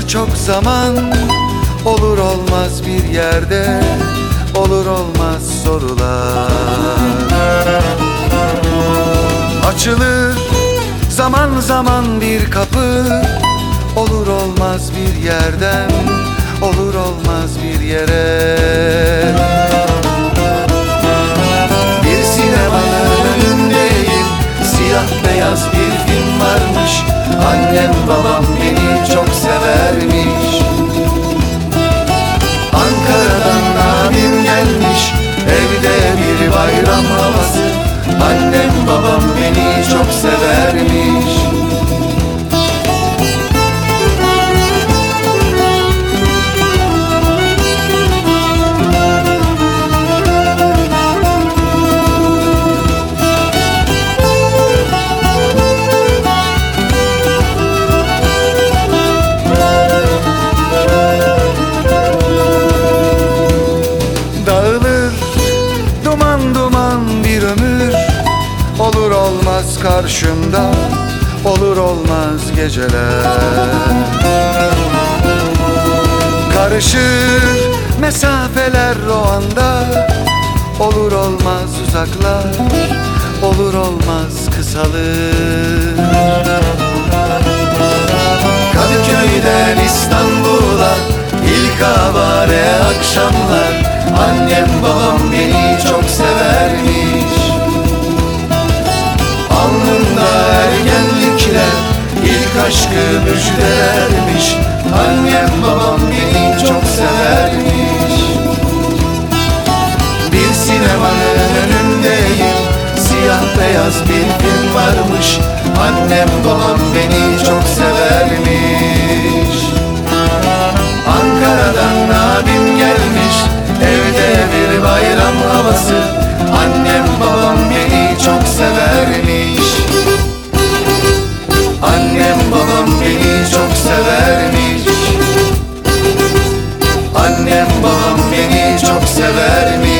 çok zaman, olur olmaz bir yerde, olur olmaz sorular. Açılır zaman zaman bir kapı, olur olmaz bir yerden, olur olmaz bir yere. Bir sinemanın önündeyim, siyah beyaz bir film varmış. Annem babam beni çok severmiş. Ankara'dan abim gelmiş, evde bir bayram havası. Annem babam beni çok severmiş. Dağılır duman duman bir ömür, olur olmaz karşımda, olur olmaz geceler. Karışır mesafeler o anda, olur olmaz uzaklar, olur olmaz kısalır. Kadıköy'den İstanbul'a ilk avare akşamlar. Annem babam beni çok severmiş. Alnımda ergenlikler ilk aşkı müjdelermiş. Annem babam beni çok severmiş. Bir sinemanın önündeyim, siyah beyaz bir film varmış. Annem babam beni çok severmiş. Ankara'dan abim gelmiş, evde bir bayram havası. Annem babam beni çok severmiş. Annem babam beni çok severmiş. Annem babam beni çok severmiş.